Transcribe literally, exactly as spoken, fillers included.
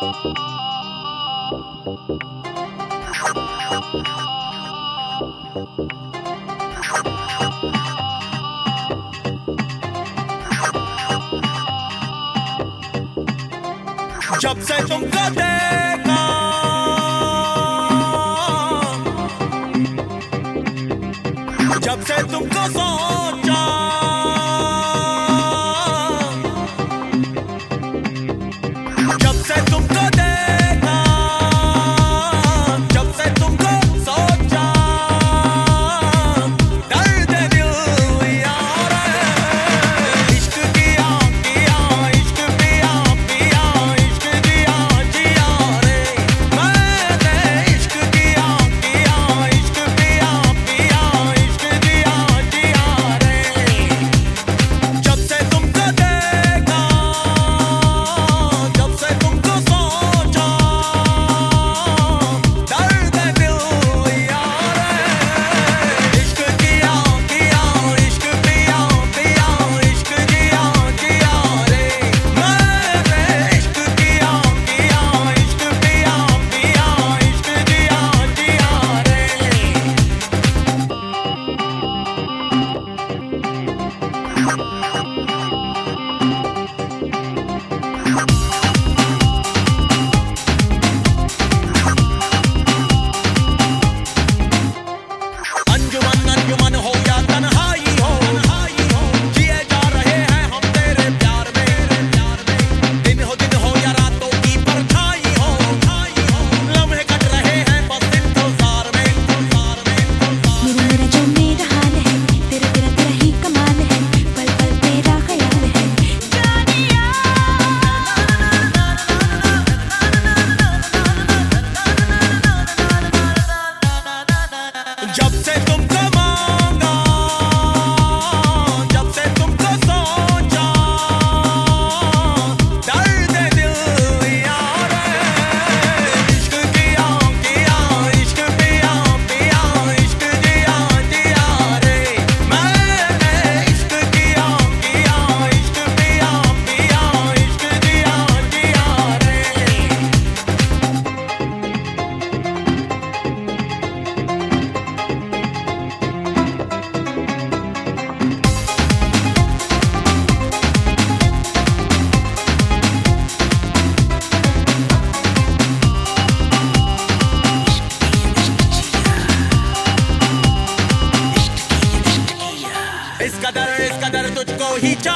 जब से तुमको देखा जब से तुमको सोचा जब से तुमको देखा जब से तुमको सोचा दर्द दिल यार इश्क किया किया इश्क पिया पिया इश्क जिया जिया रे मैंने इश्क किया किया इश्क पिया पिया इश्क जिया जिया रे जब से तुमको देखा जब से तुमको सोचा दर्द दिल यार इश्क किया किया इश्क पिया पिया इश्क जिया जिया रे मैंने इश्क किया किया इश्क पिया पिया इश्क जिया जिया रे अंजुमन अंजुमन हो या तन्हाई हो जिए जा रहे हैं हम तेरे प्यार में दिन हो दिन हो या रातों की परछाई हो लम्हे कट रहे हैं बस इंतजार में मेरा मेरा जो मेरा हाल है तेरा तेरा तेरा ही कमाल है पल पल तेरा ख्याल है जानिया जब से तुमको मांगा जब से तुमको सोचा दर्द दिल यार इश्क किया किया इश्क पिया पिया इश्क जिया जिया रे मैंने इश्क किया किया इश्क पिया पिया इश्क जिया जिया रे इस कदर इस कदर तुझको ही चाहिए